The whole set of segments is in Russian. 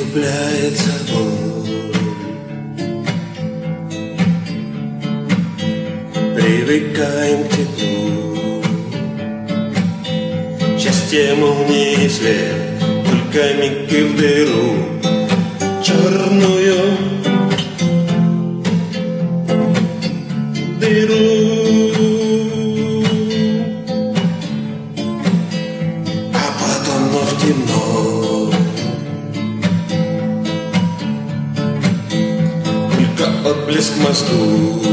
притупляется боль. Привыкаем к теплу, счастье молнии свет, только миг и в дыру черную дыру. А потом вновь темно, только отблеск мосту.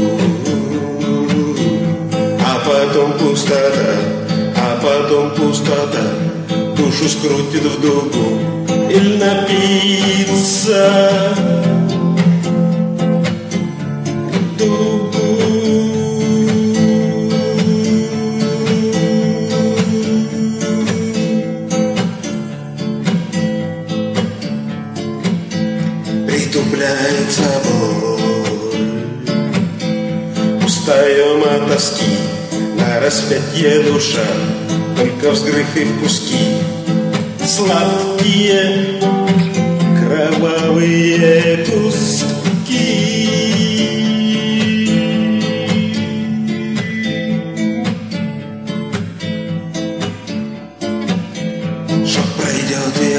А потом пустота, а потом пустота душу скрутит в дугу. Или напиться дугу. Притупляется боль, устаем от тоски. На распятье душа, только взрыв и в куски. Сладкие, кровавые куски. Шок пройдет и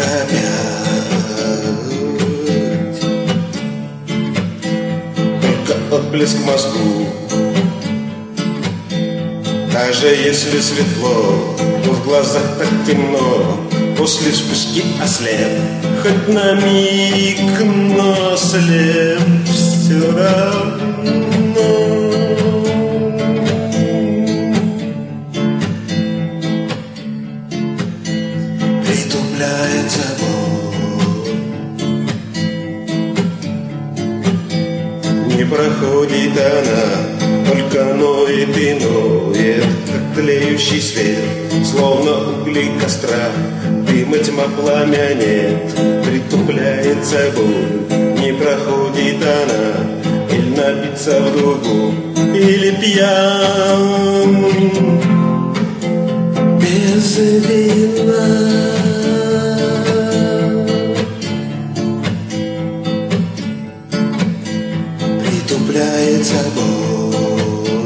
опять только отблеск в мозгу. Даже если светло, то в глазах так темно. После вспышки ослеп, хоть на миг, но ослеп все равно. Притупляется боль, не проходит она, только ноет и ноет, как тлеющий свет, словно угли костра. Дыма тьма пламянет, притупляется боль, не проходит она, или набиться в дугу, или пьян без вина. Притупляется боль,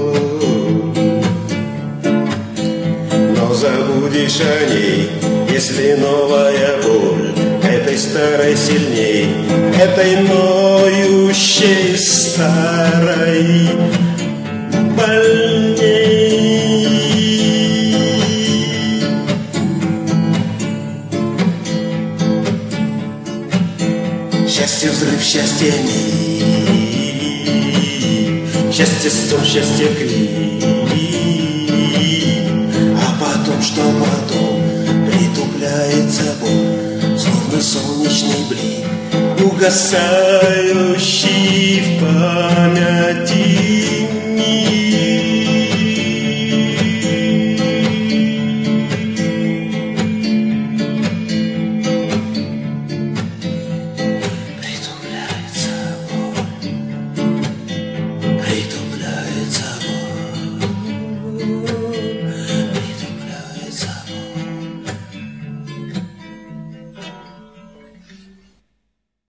но забудешь о ней, если новая боль этой старой сильней, этой ноющей старой больней. Счастье взрыв, счастье миг, счастье сон, счастье крик. А потом, что потом? Притупляется боль, словно солнечный блик. Угасают